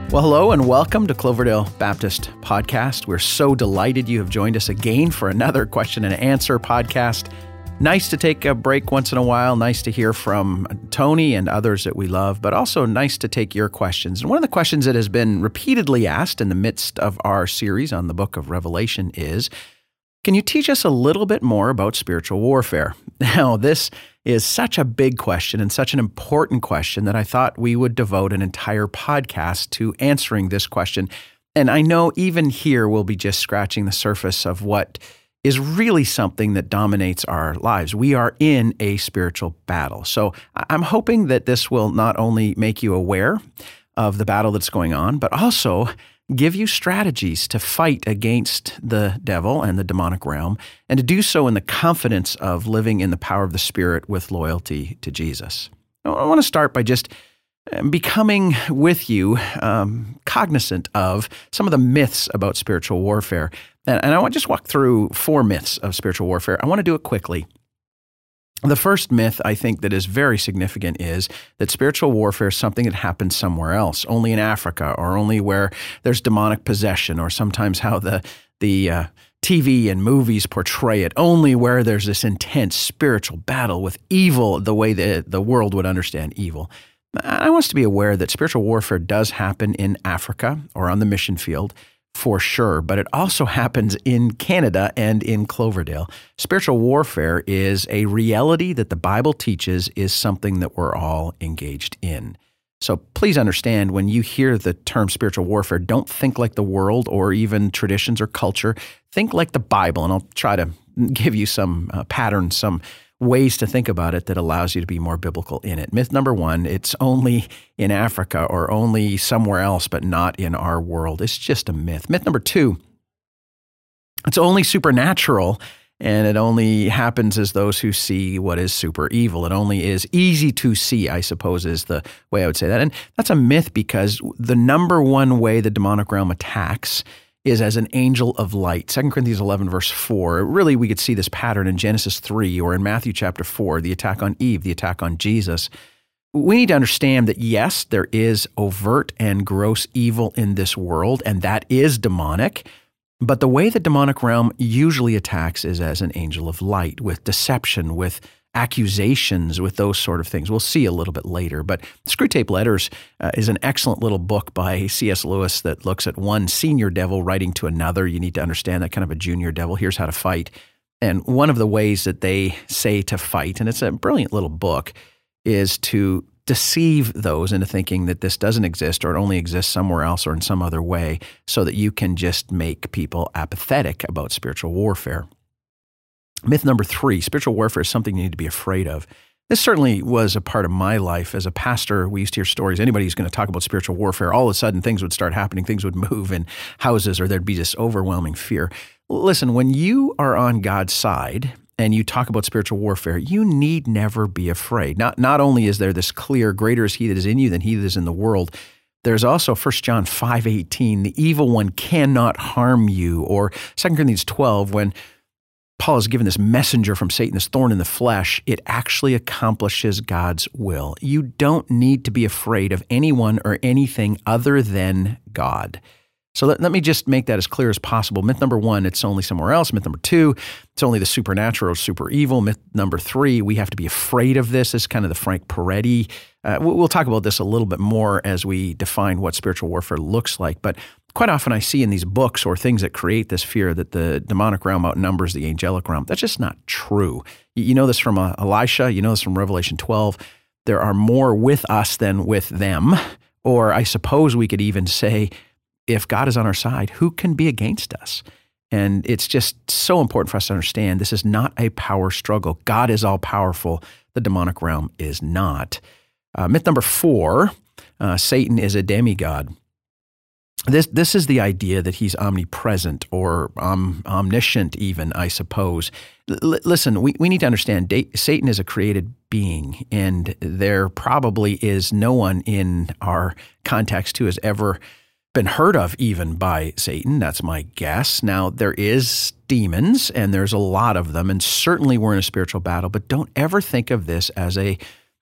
Well, hello and welcome to Cloverdale Baptist Podcast. We're so delighted you have joined us again for another question and answer podcast. Nice to take a break once in a while. Nice to hear from Tony and others that we love, but also nice to take your questions. And one of the questions that has been repeatedly asked in the midst of our series on the book of Revelation is, can you teach us a little bit more about spiritual warfare? Now, this is such a big question and such an important question that I thought we would devote an entire podcast to answering this question. And I know even here we'll be just scratching the surface of what is really something that dominates our lives. We are in a spiritual battle. So I'm hoping that this will not only make you aware of the battle that's going on, but also give you strategies to fight against the devil and the demonic realm, and to do so in the confidence of living in the power of the Spirit with loyalty to Jesus. I want to start by just becoming with you cognizant of some of the myths about spiritual warfare. And I want to just walk through 4 myths of spiritual warfare. I want to do it quickly. The first myth, I think, that is very significant is that spiritual warfare is something that happens somewhere else, only in Africa, or only where there's demonic possession, or sometimes how the TV and movies portray it, only where there's this intense spiritual battle with evil, the way the world would understand evil. I want us to be aware that spiritual warfare does happen in Africa or on the mission field, for sure, but it also happens in Canada and in Cloverdale. Spiritual warfare is a reality that the Bible teaches is something that we're all engaged in. So please understand, when you hear the term spiritual warfare, don't think like the world or even traditions or culture. Think like the Bible, and I'll try to give you some patterns, some ways to think about it that allows you to be more biblical in it. Myth number 1, it's only in Africa or only somewhere else, but not in our world. It's just a myth. Myth number 2, it's only supernatural, and it only happens as those who see what is super evil. It only is easy to see, I suppose, is the way I would say that. And that's a myth because the number one way the demonic realm attacks is as an angel of light. 2 Corinthians 11, verse 4. Really, we could see this pattern in Genesis 3 or in Matthew chapter 4, the attack on Eve, the attack on Jesus. We need to understand that, yes, there is overt and gross evil in this world, and that is demonic. But the way the demonic realm usually attacks is as an angel of light, with deception, with accusations, with those sort of things. We'll see a little bit later. But Screwtape Letters is an excellent little book by C.S. Lewis that looks at one senior devil writing to another. You need to understand that kind of a junior devil. Here's how to fight. And one of the ways that they say to fight, and it's a brilliant little book, is to deceive those into thinking that this doesn't exist or it only exists somewhere else or in some other way, so that you can just make people apathetic about spiritual warfare. Myth number 3, spiritual warfare is something you need to be afraid of. This certainly was a part of my life. As a pastor, we used to hear stories. Anybody who's going to talk about spiritual warfare, all of a sudden things would start happening, things would move in houses, or there'd be this overwhelming fear. Listen, when you are on God's side and you talk about spiritual warfare, you need never be afraid. Not only is there this clear, greater is he that is in you than he that is in the world, there's also 1 John 5:18, the evil one cannot harm you, or 2 Corinthians 12, when Paul is given this messenger from Satan, this thorn in the flesh, it actually accomplishes God's will. You don't need to be afraid of anyone or anything other than God. So let me just make that as clear as possible. Myth number 1, it's only somewhere else. Myth number 2, it's only the supernatural or super evil. Myth number 3, we have to be afraid of this. This is kind of the Frank Peretti. We'll talk about this a little bit more as we define what spiritual warfare looks like. But quite often I see in these books or things that create this fear that the demonic realm outnumbers the angelic realm. That's just not true. You know this from Elisha. You know this from Revelation 12. There are more with us than with them. Or I suppose we could even say, if God is on our side, who can be against us? And it's just so important for us to understand this is not a power struggle. God is all powerful. The demonic realm is not. Myth number 4, Satan is a demigod. This is the idea that he's omnipresent or omniscient even, I suppose. Listen, we need to understand Satan is a created being, and there probably is no one in our context who has ever been heard of even by Satan. That's my guess. Now, there is demons, and there's a lot of them, and certainly we're in a spiritual battle, but don't ever think of this as a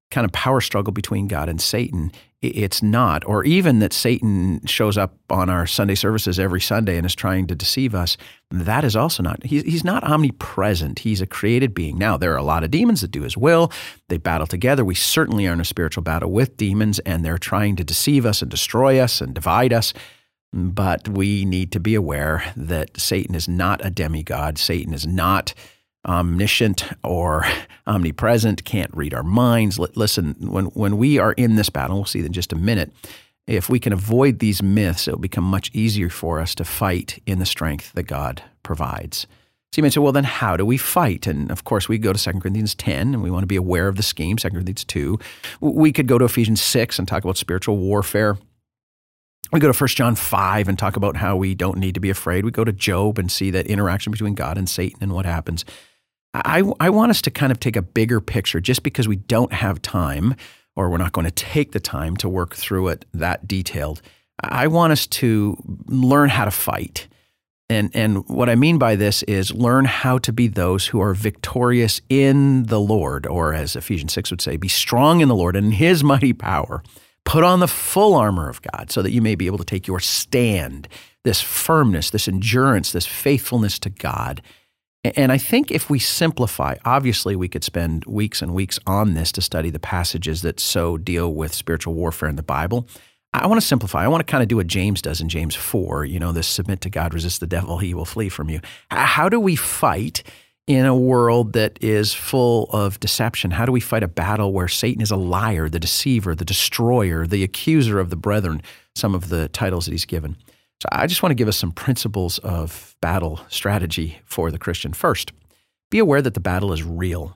kind of power struggle between God and Satan. It's not. Or even that Satan shows up on our Sunday services every Sunday and is trying to deceive us. That is also not. He's not omnipresent. He's a created being. Now, there are a lot of demons that do his will. They battle together. We certainly are in a spiritual battle with demons, and they're trying to deceive us and destroy us and divide us. But we need to be aware that Satan is not a demigod. Satan is not omniscient or omnipresent, can't read our minds. Listen, when we are in this battle, we'll see in just a minute, if we can avoid these myths, it'll become much easier for us to fight in the strength that God provides. So you may say, well, then how do we fight? And of course, we go to 2 Corinthians 10, and we want to be aware of the scheme, 2 Corinthians 2. We could go to Ephesians 6 and talk about spiritual warfare. We go to 1 John 5 and talk about how we don't need to be afraid. We go to Job and see that interaction between God and Satan and what happens. I want us to kind of take a bigger picture, just because we don't have time, or we're not going to take the time to work through it that detailed. I want us to learn how to fight. And what I mean by this is learn how to be those who are victorious in the Lord, or as Ephesians 6 would say, be strong in the Lord and in His mighty power. Put on the full armor of God so that you may be able to take your stand, this firmness, this endurance, this faithfulness to God. And I think if we simplify, obviously we could spend weeks and weeks on this to study the passages that so deal with spiritual warfare in the Bible. I want to simplify. I want to kind of do what James does in James 4, this submit to God, resist the devil, he will flee from you. How do we fight in a world that is full of deception? How do we fight a battle where Satan is a liar, the deceiver, the destroyer, the accuser of the brethren, some of the titles that he's given? So I just want to give us some principles of battle strategy for the Christian. First, be aware that the battle is real.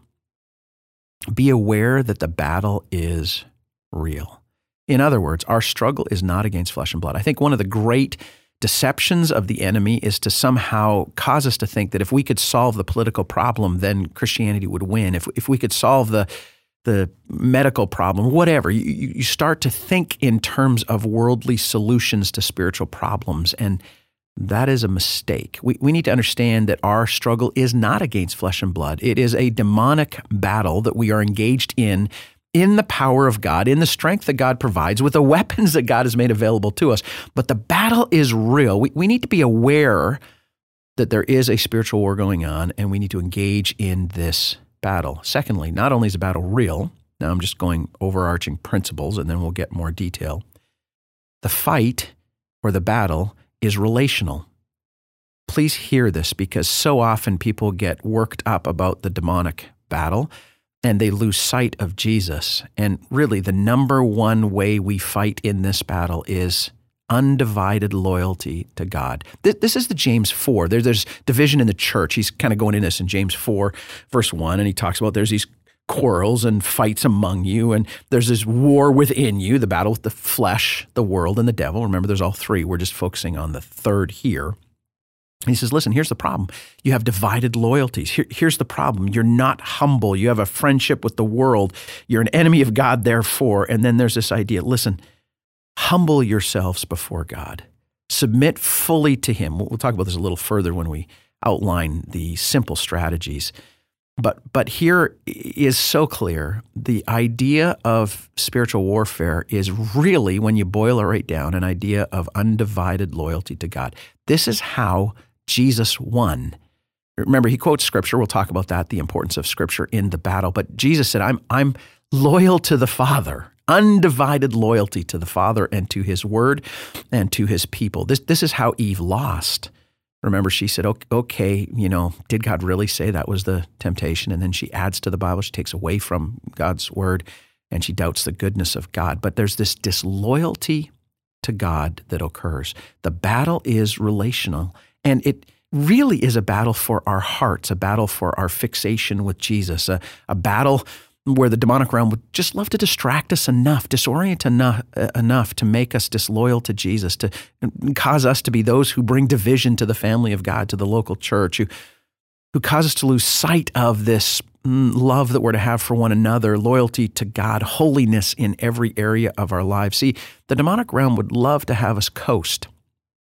Be aware that the battle is real. In other words, our struggle is not against flesh and blood. I think one of the great deceptions of the enemy is to somehow cause us to think that if we could solve the political problem, then Christianity would win. If we could solve the medical problem, whatever, you start to think in terms of worldly solutions to spiritual problems, and that is a mistake. We need to understand that our struggle is not against flesh and blood. It is a demonic battle that we are engaged in the power of God, in the strength that God provides, with the weapons that God has made available to us. But the battle is real. We need to be aware that there is a spiritual war going on, and we need to engage in this battle. Secondly, not only is the battle real, now I'm just going overarching principles and then we'll get more detail. The fight or the battle is relational. Please hear this, because so often people get worked up about the demonic battle and they lose sight of Jesus. And really, the number one way we fight in this battle is undivided loyalty to God. This is the James 4. There's division in the church. He's kind of going in this in James 4, verse 1, and he talks about there's these quarrels and fights among you, and there's this war within you, the battle with the flesh, the world, and the devil. Remember, there's all three. We're just focusing on the third here. He says, listen, here's the problem. You have divided loyalties. Here's the problem. You're not humble. You have a friendship with the world. You're an enemy of God, therefore. And then there's this idea, listen, humble yourselves before God. Submit fully to Him. We'll talk about this a little further when we outline the simple strategies. But here is so clear. The idea of spiritual warfare is really, when you boil it right down, an idea of undivided loyalty to God. This is how Jesus won. Remember, he quotes Scripture. We'll talk about that, the importance of Scripture in the battle. But Jesus said, I'm loyal to the Father. Undivided loyalty to the Father and to His Word and to His people. This is how Eve lost. Remember, she said, okay, did God really say that was the temptation? And then she adds to the Bible. She takes away from God's Word, and she doubts the goodness of God. But there's this disloyalty to God that occurs. The battle is relational, and it really is a battle for our hearts, a battle for our fixation with Jesus, a battle where the demonic realm would just love to distract us enough, disorient enough to make us disloyal to Jesus, to cause us to be those who bring division to the family of God, to the local church, who cause us to lose sight of this love that we're to have for one another, loyalty to God, holiness in every area of our lives. See, the demonic realm would love to have us coast.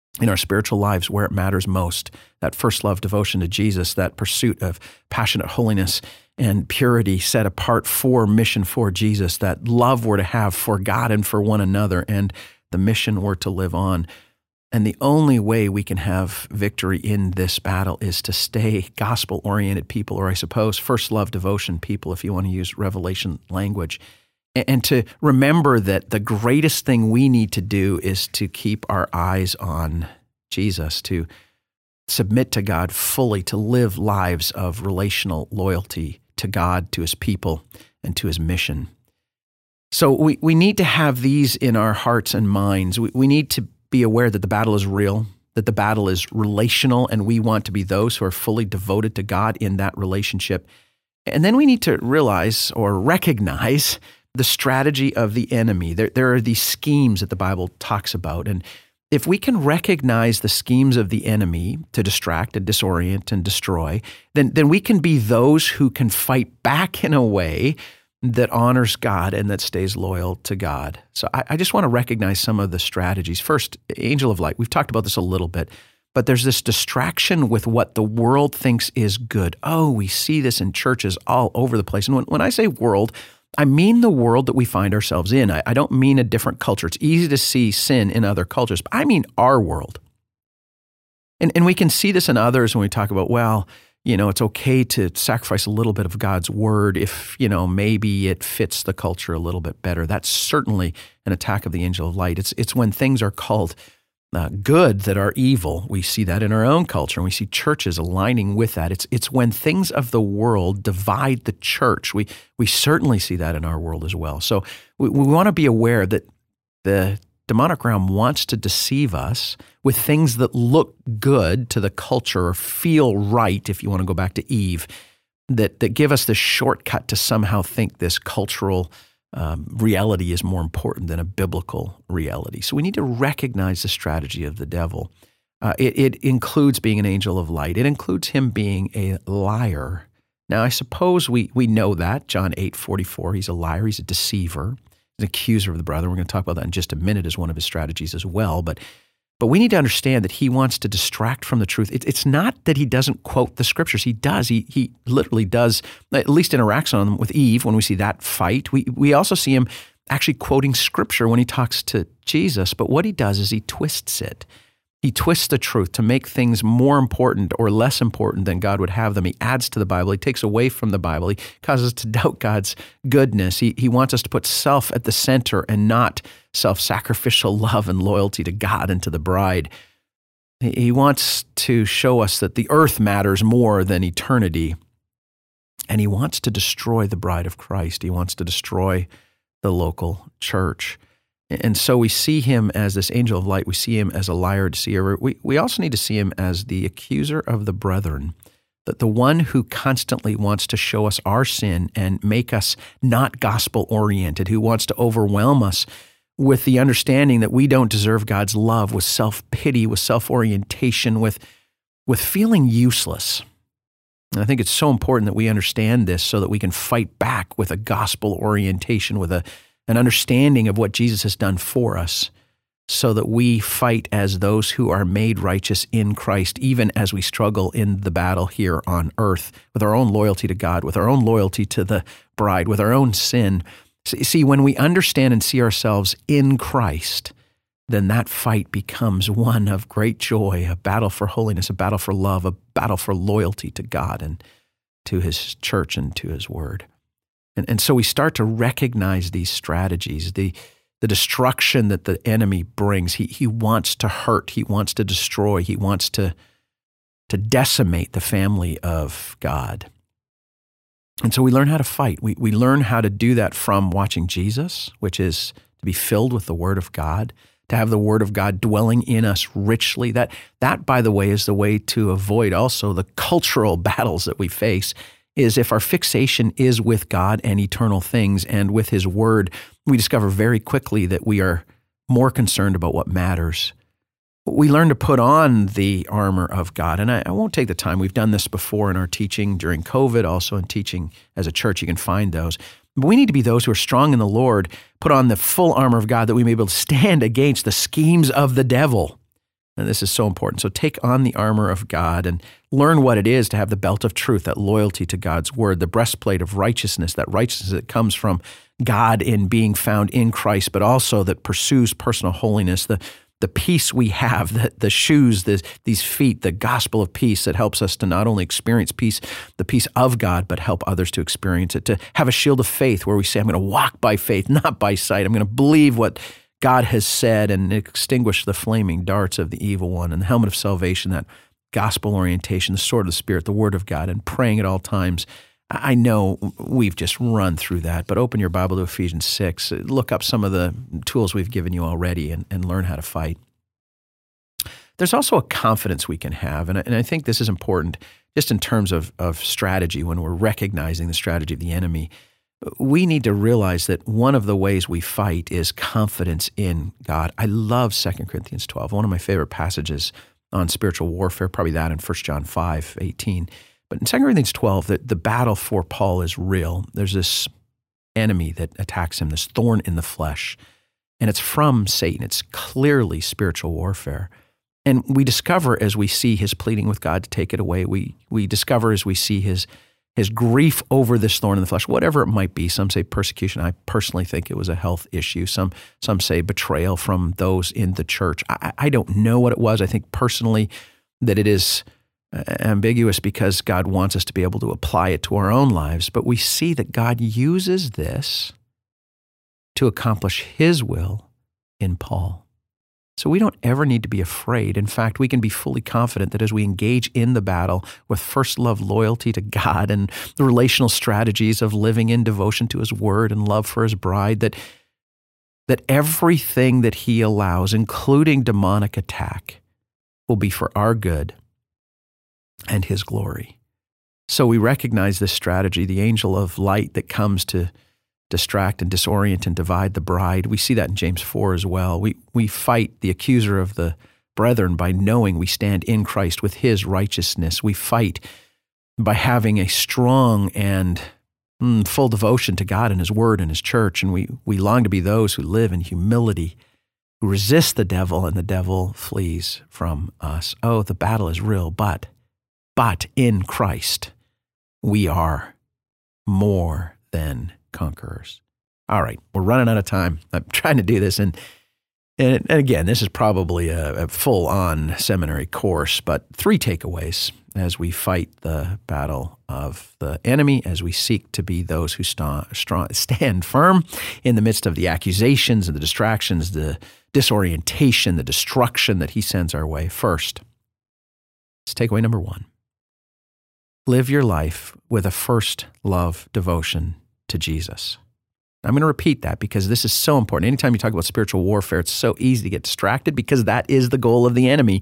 in our spiritual lives where it matters most. That first love devotion to Jesus, that pursuit of passionate holiness and purity set apart for mission for Jesus, that love we're to have for God and for one another, and the mission we're to live on. And the only way we can have victory in this battle is to stay gospel-oriented people, or I suppose first love devotion people, if you want to use Revelation language, and to remember that the greatest thing we need to do is to keep our eyes on Jesus, to submit to God fully, to live lives of relational loyalty to God, to His people, and to His mission. So we need to have these in our hearts and minds. We need to be aware that the battle is real, that the battle is relational, and we want to be those who are fully devoted to God in that relationship. And then we need to realize or recognize the strategy of the enemy. There are these schemes that the Bible talks about. And if we can recognize the schemes of the enemy to distract and disorient and destroy, then we can be those who can fight back in a way that honors God and that stays loyal to God. So I just want to recognize some of the strategies. First, angel of light. We've talked about this a little bit, but there's this distraction with what the world thinks is good. Oh, we see this in churches all over the place. And when I say world, I mean the world that we find ourselves in. I don't mean a different culture. It's easy to see sin in other cultures, but I mean our world. And we can see this in others when we talk about, well, it's okay to sacrifice a little bit of God's word if, maybe it fits the culture a little bit better. That's certainly an attack of the angel of light. It's when things are called good that are evil. We see that in our own culture, and we see churches aligning with that. It's when things of the world divide the church. We certainly see that in our world as well. So we want to be aware that the demonic realm wants to deceive us with things that look good to the culture or feel right, if you want to go back to Eve, that give us the shortcut to somehow think this cultural reality is more important than a biblical reality. So we need to recognize the strategy of the devil. It includes being an angel of light. It includes him being a liar. Now, I suppose we know that. John 8:44, he's a liar, he's a deceiver, an accuser of the brother. We're going to talk about that in just a minute as one of his strategies as well. But we need to understand that he wants to distract from the truth. It's not that he doesn't quote the scriptures. He does. He literally does, at least interacts on them with Eve when we see that fight. We also see him actually quoting scripture when he talks to Jesus. But what he does is he twists it. He twists the truth to make things more important or less important than God would have them. He adds to the Bible. He takes away from the Bible. He causes us to doubt God's goodness. He wants us to put self at the center and not self-sacrificial love and loyalty to God and to the bride. He wants to show us that the earth matters more than eternity. And he wants to destroy the bride of Christ. He wants to destroy the local church. And so we see him as this angel of light. We see him as a liar, deceiver. We also need to see him as the accuser of the brethren, that the one who constantly wants to show us our sin and make us not gospel-oriented, who wants to overwhelm us with the understanding that we don't deserve God's love, with self-pity, with self-orientation, with feeling useless. And I think it's so important that we understand this so that we can fight back with a gospel orientation, with an understanding of what Jesus has done for us, so that we fight as those who are made righteous in Christ, even as we struggle in the battle here on earth with our own loyalty to God, with our own loyalty to the bride, with our own sin. See, when we understand and see ourselves in Christ, then that fight becomes one of great joy, a battle for holiness, a battle for love, a battle for loyalty to God and to His church and to His word. And so we start to recognize these strategies, the destruction that the enemy brings. He wants to hurt. He wants to destroy. He wants to decimate the family of God. And so we learn how to fight. We learn how to do that from watching Jesus, which is to be filled with the Word of God, to have the Word of God dwelling in us richly. That, by the way, is the way to avoid also the cultural battles that we face, is if our fixation is with God and eternal things and with His Word, we discover very quickly that we are more concerned about what matters. We learn to put on the armor of God, and I won't take the time. We've done this before in our teaching during COVID, also in teaching as a church. You can find those. But we need to be those who are strong in the Lord, put on the full armor of God that we may be able to stand against the schemes of the devil. And this is so important. So take on the armor of God and learn what it is to have the belt of truth, that loyalty to God's word, the breastplate of righteousness, that righteousness that comes from God in being found in Christ, but also that pursues personal holiness, the peace we have, the shoes, these feet, the gospel of peace that helps us to not only experience peace, the peace of God, but help others to experience it, to have a shield of faith where we say, I'm going to walk by faith, not by sight. I'm going to believe what God has said and extinguish the flaming darts of the evil one, and the helmet of salvation, that gospel orientation, the sword of the Spirit, the word of God, and praying at all times. I know we've just run through that, but open your Bible to Ephesians 6. Look up some of the tools we've given you already and learn how to fight. There's also a confidence we can have, and I think this is important just in terms of strategy when we're recognizing the strategy of the enemy. We need to realize that one of the ways we fight is confidence in God. I love 2 Corinthians 12, one of my favorite passages on spiritual warfare, probably that in 1 John 5:18. But in 2 Corinthians 12, the battle for Paul is real. There's this enemy that attacks him, this thorn in the flesh, and it's from Satan. It's clearly spiritual warfare. And we discover as we see his pleading with God to take it away, we discover as we see his grief over this thorn in the flesh, whatever it might be. Some say persecution. I personally think it was a health issue. Some say betrayal from those in the church. I don't know what it was. I think personally that it is ambiguous because God wants us to be able to apply it to our own lives. But we see that God uses this to accomplish his will in Paul. So we don't ever need to be afraid. In fact, we can be fully confident that as we engage in the battle with first love loyalty to God and the relational strategies of living in devotion to his word and love for his bride, that everything that he allows, including demonic attack, will be for our good and his glory. So we recognize this strategy, the angel of light that comes to distract and disorient and divide the bride. We see that in James 4 as well. We fight the accuser of the brethren by knowing we stand in Christ with his righteousness. We fight by having a strong and full devotion to God and his word and his church. And we long to be those who live in humility, who resist the devil, and the devil flees from us. Oh, the battle is real, but in Christ, we are more than conquerors. All right, we're running out of time. I'm trying to do this, and again, this is probably a full-on seminary course, but 3 takeaways as we fight the battle of the enemy, as we seek to be those who stand firm in the midst of the accusations and the distractions, the disorientation, the destruction that he sends our way. First, it's takeaway number 1. Live your life with a first love devotion to Jesus. I'm going to repeat that because this is so important. Anytime you talk about spiritual warfare, it's so easy to get distracted because that is the goal of the enemy.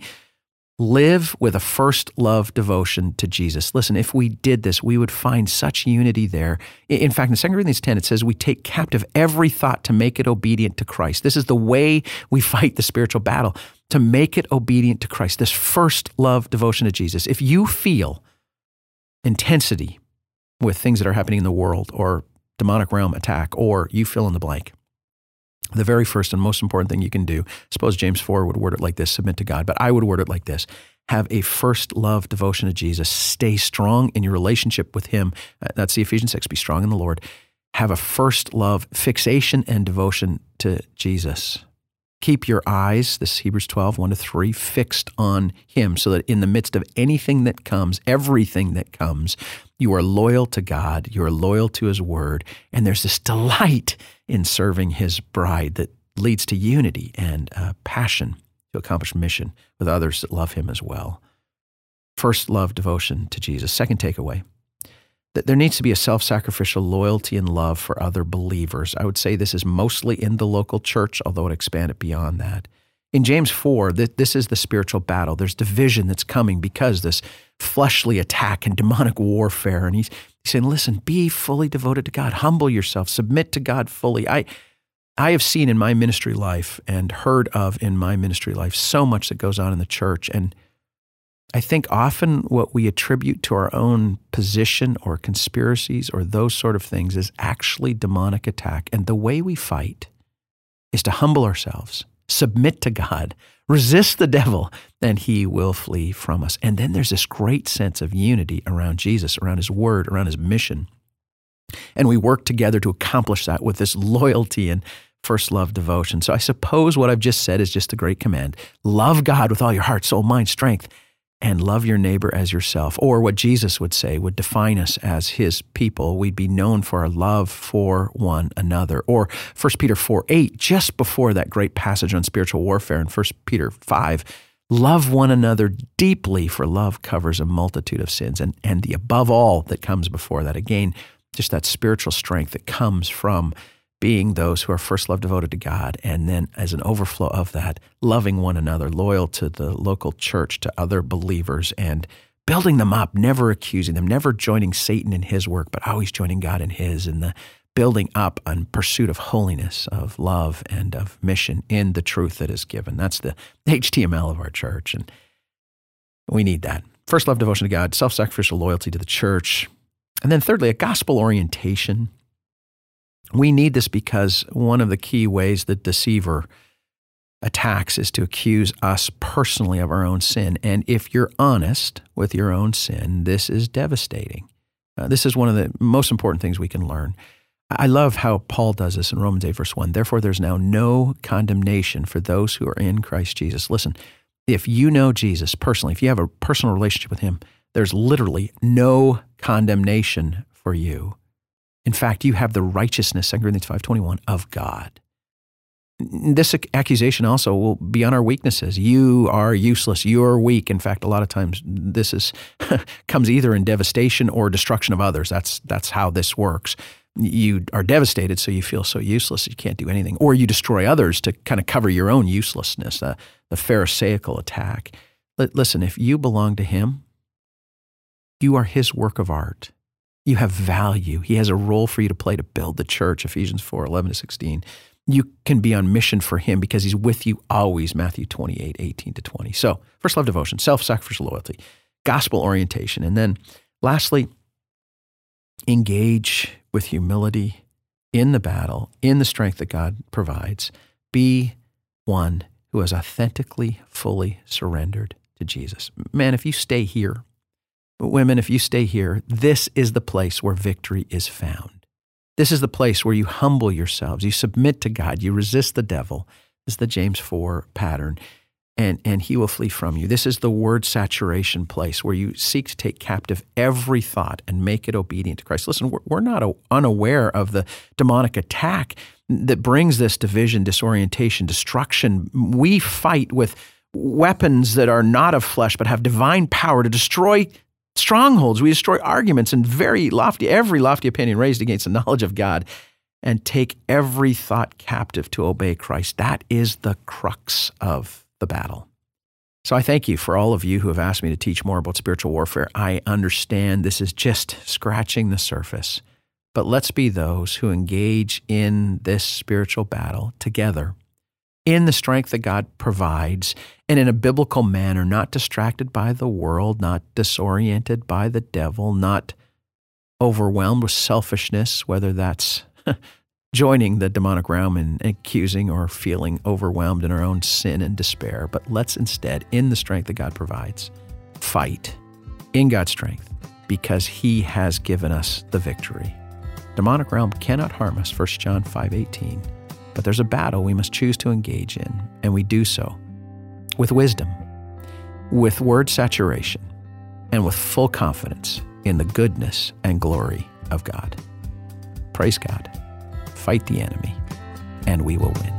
Live with a first love devotion to Jesus. Listen, if we did this, we would find such unity there. In fact, in 2 Corinthians 10, it says we take captive every thought to make it obedient to Christ. This is the way we fight the spiritual battle, to make it obedient to Christ, this first love devotion to Jesus. If you feel intensity with things that are happening in the world or demonic realm attack, or you fill in the blank, the very first and most important thing you can do, suppose James 4 would word it like this, submit to God, but I would word it like this: have a first love devotion to Jesus. Stay strong in your relationship with him. That's the Ephesians 6, be strong in the Lord. Have a first love fixation and devotion to Jesus. Keep your eyes, this is Hebrews 12, 1-3, fixed on him so that in the midst of anything that comes, everything that comes, you are loyal to God, you are loyal to his word, and there's this delight in serving his bride that leads to unity and passion to accomplish mission with others that love him as well. First, love devotion to Jesus. Second takeaway, that there needs to be a self-sacrificial loyalty and love for other believers. I would say this is mostly in the local church, although it expanded beyond that. In James 4, this is the spiritual battle. There's division that's coming because this fleshly attack and demonic warfare. And he's saying, listen, be fully devoted to God. Humble yourself. Submit to God fully. I have seen in my ministry life and heard of in my ministry life so much that goes on in the church. And I think often what we attribute to our own position or conspiracies or those sort of things is actually demonic attack. And the way we fight is to humble ourselves, submit to God, resist the devil, and he will flee from us. And then there's this great sense of unity around Jesus, around his word, around his mission. And we work together to accomplish that with this loyalty and first love devotion. So I suppose what I've just said is just a great command. Love God with all your heart, soul, mind, strength, and love your neighbor as yourself. Or what Jesus would say would define us as his people. We'd be known for our love for one another. Or 1 Peter 4:8, just before that great passage on spiritual warfare in 1 Peter 5, love one another deeply, for love covers a multitude of sins. And the above all that comes before that, again, just that spiritual strength that comes from being those who are first love devoted to God, and then as an overflow of that, loving one another, loyal to the local church, to other believers, and building them up, never accusing them, never joining Satan in his work, but always joining God in his, and the building up and pursuit of holiness, of love, and of mission in the truth that is given. That's the HTML of our church, and we need that. First love devotion to God, self-sacrificial loyalty to the church, and then thirdly, a gospel orientation. We need this because one of the key ways the deceiver attacks is to accuse us personally of our own sin. And if you're honest with your own sin, this is devastating. This is one of the most important things we can learn. I love how Paul does this in Romans 8, verse 1. Therefore, there's now no condemnation for those who are in Christ Jesus. Listen, if you know Jesus personally, if you have a personal relationship with him, there's literally no condemnation for you. In fact, you have the righteousness, 2 Corinthians 5:21, of God. This accusation also will be on our weaknesses. You are useless. You're weak. In fact, a lot of times this comes either in devastation or destruction of others. That's how this works. You are devastated, so you feel so useless you can't do anything. Or you destroy others to kind of cover your own uselessness, the Pharisaical attack. Listen, if you belong to him, you are his work of art. You have value. He has a role for you to play to build the church, Ephesians 4:11-16. You can be on mission for him because he's with you always, Matthew 28:18-20. So, first love devotion, self-sacrificial loyalty, gospel orientation. And then lastly, engage with humility in the battle, in the strength that God provides. Be one who has authentically, fully surrendered to Jesus. Man, if you stay here, women, if you stay here, this is the place where victory is found. This is the place where you humble yourselves, you submit to God, you resist the devil. This is the James 4 pattern, and he will flee from you. This is the word saturation place where you seek to take captive every thought and make it obedient to Christ. Listen, we're not unaware of the demonic attack that brings this division, disorientation, destruction. We fight with weapons that are not of flesh but have divine power to destroy strongholds. We destroy arguments and every lofty opinion raised against the knowledge of God, and take every thought captive to obey Christ. That is the crux of the battle. So I thank you for all of you who have asked me to teach more about spiritual warfare. I understand this is just scratching the surface, but let's be those who engage in this spiritual battle together in the strength that God provides, and in a biblical manner, not distracted by the world, not disoriented by the devil, not overwhelmed with selfishness, whether that's joining the demonic realm and accusing or feeling overwhelmed in our own sin and despair. But let's instead, in the strength that God provides, fight in God's strength because he has given us the victory. Demonic realm cannot harm us, 1 John 5:18. But there's a battle we must choose to engage in, and we do so with wisdom, with word saturation, and with full confidence in the goodness and glory of God. Praise God. Fight the enemy, and we will win.